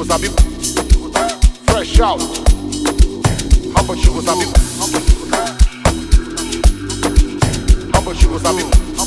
sabi fresh out. How about she go sabi? How about she go sabi?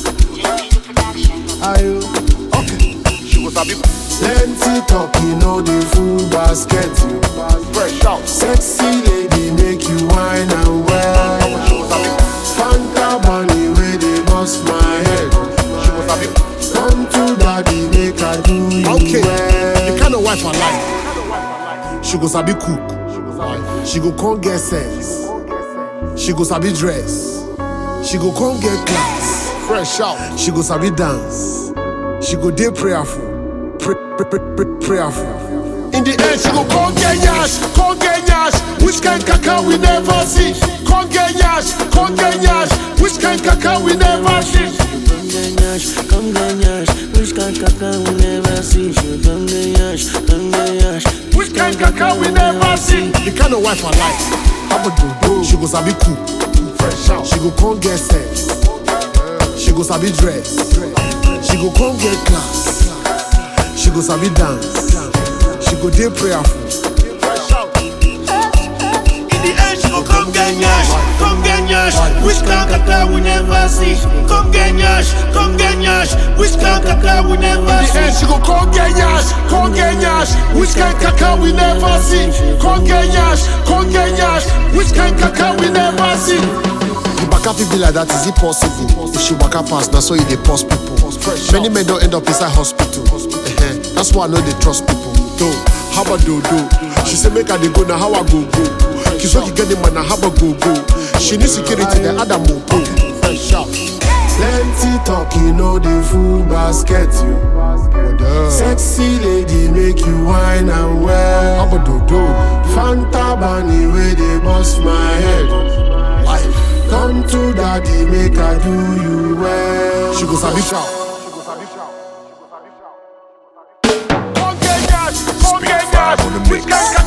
Are you? Okay. She go sabi. Plenty talk, you know the full basket. You Fresh out. sexy lady make you wine and How well. about she go sabi? Fanta bunny where they bust my head. She go sabi. Come to daddy make I do you Okay, well. the kind of wife I like. She go sabi cook. She go come get sense. She go sabi dress. She go come get class. Fresh out. She go sabi dance. She go dey prayerful. Prayerful. In the end, she go come get yash, come get yash. Which kind caca we never see? Come get yash, come get yash. Which kind caca we never see? Come get yash, which kind caca we never see. Come get yash, Which kind caca we never see? The kind of wife I like. How about do? She go sabi cook. Fresh out. She go come get sense. She go sabi dress. She go come get class. She go sabi dance. She go dey prayerful. Fresh out. In the end, she go come get yash, come get yash. Which kind caca we never see. Come get yash, which kind caca we never In the see. end, she go come get yash, come get yash. Which kind caca we never see? Come get yash, which kind caca we never see? The baka fit be like that, is it possible? If she waka pass, na so e dey pause people. Many men don't end up inside hospital. That's why I know they trust people. Though, how about do? She say make her dey go, now how I go? Kizoki get the man, now how I go? She need security, then Adam will go. Fresh out. Plenty talk, you know the full basket. You sexy lady make you wine and well. How about do? Fanta bunny where they bust my head. Come to daddy make I do you well. She go sabi shout. Come get yash, which kind